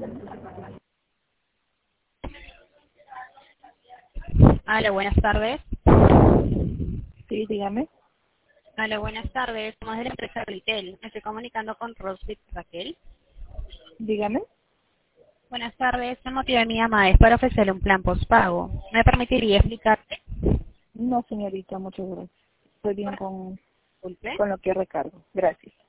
Hola, buenas tardes. Sí, dígame. Hola, buenas tardes. Somos de la empresa Retail. Me estoy comunicando con Rosbit Raquel. Dígame. Buenas tardes. El motivo de mi llamada es para ofrecerle un plan postpago. ¿Me permitiría explicarte? No, señorita, muchas gracias. Estoy bien Disculpe. con lo que recargo. Gracias.